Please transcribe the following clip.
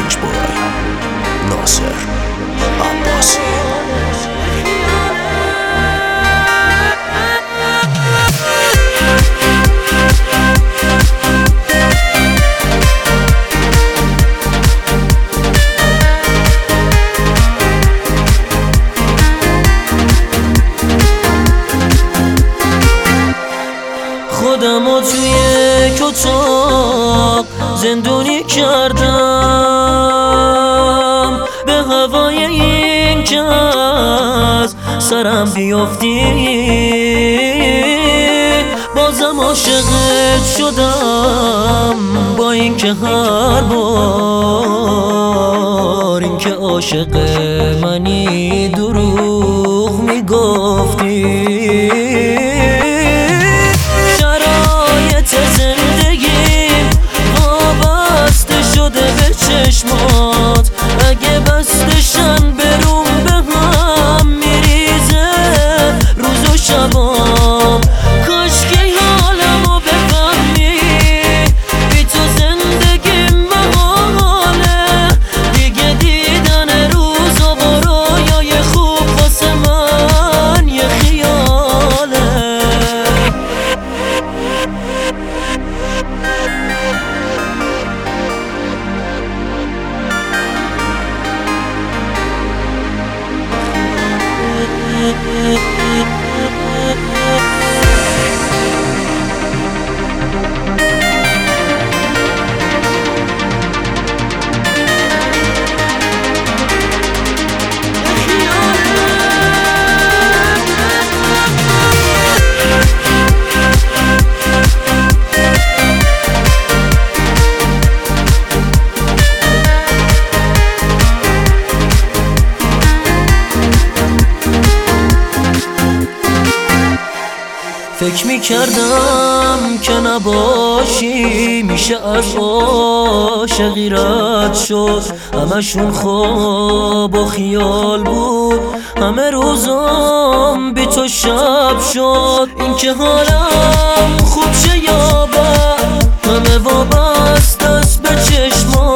Mix by ناصر عباسی. خودمو توی اتاق زندونی کردم، به هوای این که از سرم بیافتی. بازم عاشقت شدم، با این که هر بار این که عاشق منی دروغ میگفتی. زندگیم وابسته شده به چشمات، اگه بستشن بروم به هم میریزه روز و شبام. کاش که حالمو بفهمی، بی تو زندگیم محاله. دیگه دیدن روز و برایای خوب واسه من یه خیاله. فکر میکردم که نباشی میشه از عاشقی رد شد. همشون خواب و خیال بود، همه روزم بی تو شب شد. این که حالم خوب شه یا بد، همه وابسته است به چشمات.